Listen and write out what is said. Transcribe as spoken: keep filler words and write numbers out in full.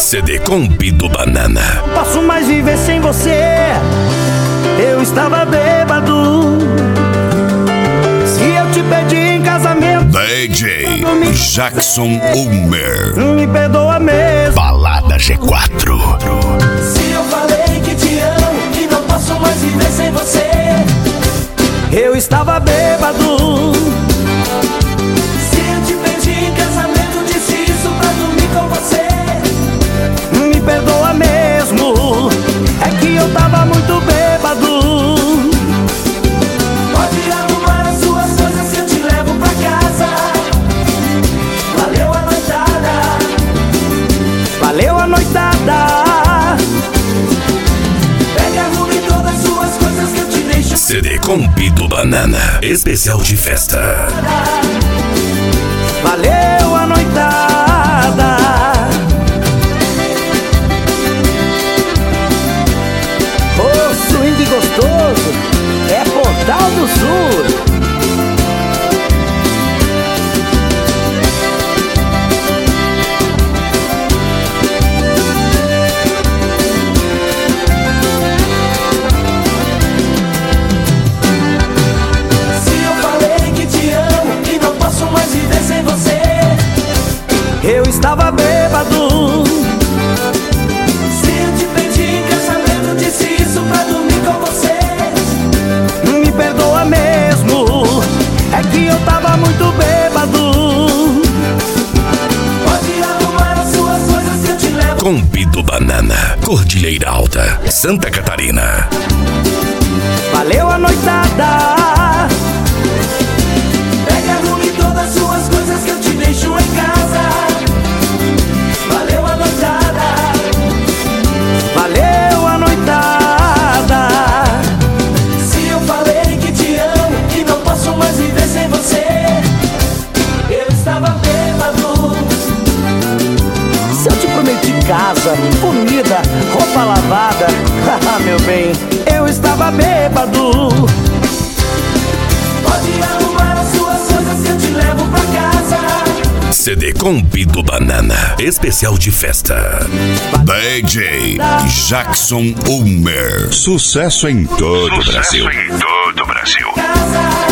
C D Combi do Banana. Posso mais viver sem você. Eu estava bêbado. Se eu te pedi em casamento, D J Jackson Ulmer. me perdoa mesmo. Balada G quatro. Se eu falei que te amo e não posso mais viver sem você. Eu estava bêbado. Se eu te pedi em casamento, disse isso pra dormir com você. Me perdoa mesmo. É que eu tava muito bêbado. Pode arrumar as suas coisas que eu te levo pra casa. Valeu a noitada. Valeu a noitada. Pega, arrume todas as suas coisas que eu te deixo. C D Combi do Banana, especial de festa. Valeu a noitada. Ô, swing gostoso, é Portal do Sul. Eu estava bêbado. Se eu te pedi em casamento, disse isso pra dormir com você. Me perdoa mesmo. É que eu tava muito bêbado. Pode arrumar as suas coisas que eu te levo. Combi do Banana, Cordilheira Alta, Santa Catarina. Valeu a noitada. Pega, arrume todas as suas coisas que eu te deixo em casa. Valeu a noitada. Valeu a noitada. Se eu falei que te amo e não posso mais viver sem você. Eu estava bêbado. Se eu te prometi casa, comida, roupa lavada, meu bem, eu estava bêbado. Pode arrumar as suas coisas que eu te levo pra casa. C D Combi do Banana, especial de festa. D J Jackson Ulmer. Sucesso em todo o Brasil. Sucesso em todo o Brasil. Casa.